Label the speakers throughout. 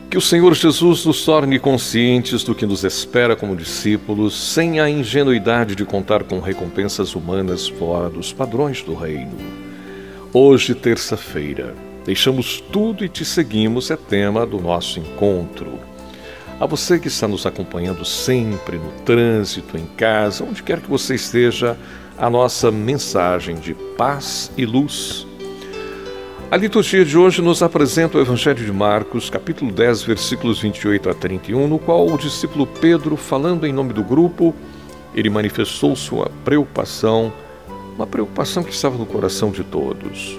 Speaker 1: Que o Senhor Jesus nos torne conscientes do que nos espera como discípulos, sem a ingenuidade de contar com recompensas humanas fora dos padrões do reino. Hoje, terça-feira, deixamos tudo e te seguimos é tema do nosso encontro. A você que está nos acompanhando sempre no trânsito, em casa, onde quer que você esteja, a nossa mensagem de paz e luz. A liturgia de hoje nos apresenta o Evangelho de Marcos, capítulo 10, versículos 28 a 31, no qual o discípulo Pedro, falando em nome do grupo, ele manifestou sua preocupação, uma preocupação que estava no coração de todos.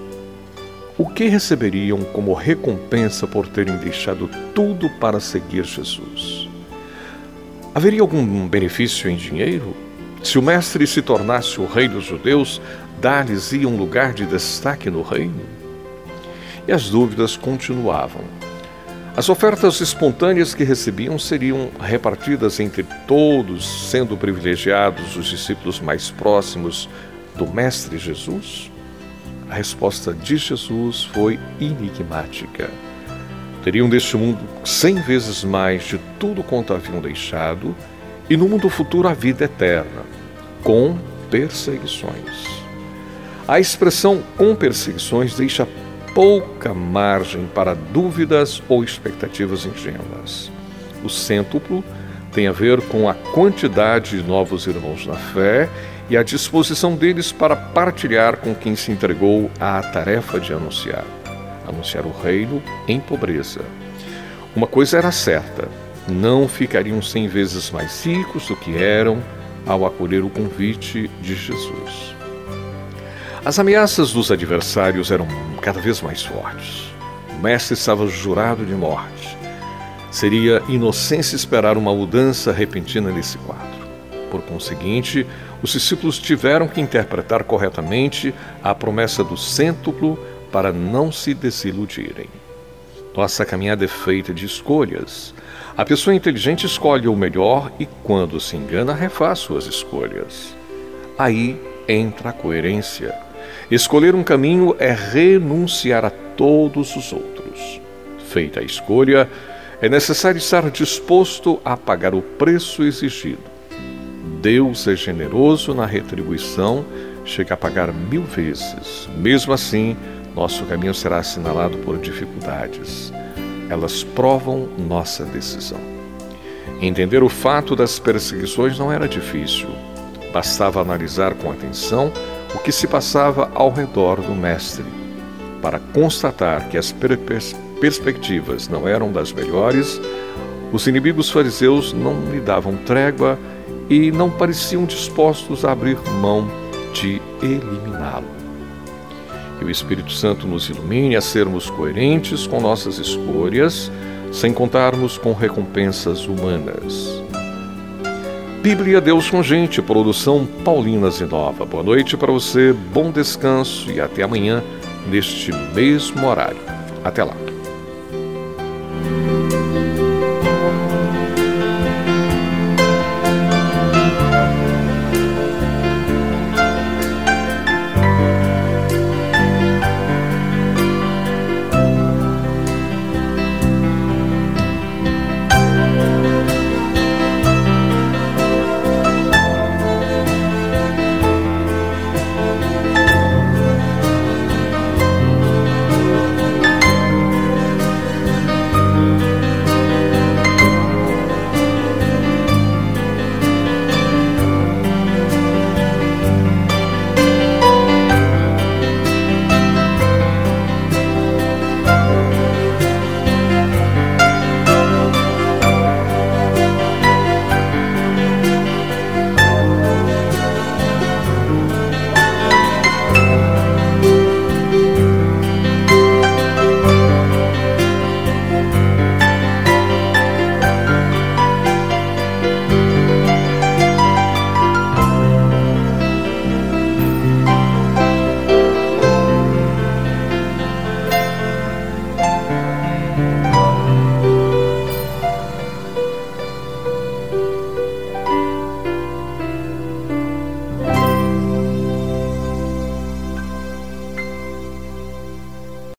Speaker 1: O que receberiam como recompensa por terem deixado tudo para seguir Jesus? Haveria algum benefício em dinheiro? Se o mestre se tornasse o rei dos judeus, dar-lhes-ia um lugar de destaque no reino? E as dúvidas continuavam. As ofertas espontâneas que recebiam seriam repartidas entre todos, sendo privilegiados os discípulos mais próximos do Mestre Jesus? A resposta de Jesus foi enigmática. Teriam deste mundo 100 vezes mais de tudo quanto haviam deixado, e no mundo futuro a vida eterna, com perseguições. A expressão com perseguições deixa pouca margem para dúvidas ou expectativas ingênuas. O cêntuplo tem a ver com a quantidade de novos irmãos na fé e a disposição deles para partilhar com quem se entregou à tarefa de anunciar o reino em pobreza. Uma coisa era certa: não ficariam 100 vezes mais ricos do que eram ao acolher o convite de Jesus. As ameaças dos adversários eram cada vez mais fortes. O mestre estava jurado de morte. Seria inocência esperar uma mudança repentina nesse quadro. Por conseguinte, os discípulos tiveram que interpretar corretamente a promessa do cêntuplo para não se desiludirem. Nossa caminhada é feita de escolhas. A pessoa inteligente escolhe o melhor e, quando se engana, refaz suas escolhas. Aí entra a coerência. Escolher um caminho é renunciar a todos os outros. Feita a escolha, é necessário estar disposto a pagar o preço exigido. Deus é generoso na retribuição, chega a pagar 1000 vezes. Mesmo assim, nosso caminho será assinalado por dificuldades. Elas provam nossa decisão. Entender o fato das perseguições não era difícil. Bastava analisar com atenção o que se passava ao redor do mestre, para constatar que as perspectivas não eram das melhores. Os inimigos fariseus não lhe davam trégua e não pareciam dispostos a abrir mão de eliminá-lo. Que o Espírito Santo nos ilumine a sermos coerentes com nossas escolhas, sem contarmos com recompensas humanas. Bíblia Deus com Gente, produção Paulina Zinova. Boa noite para você, bom descanso e até amanhã, neste mesmo horário. Até lá.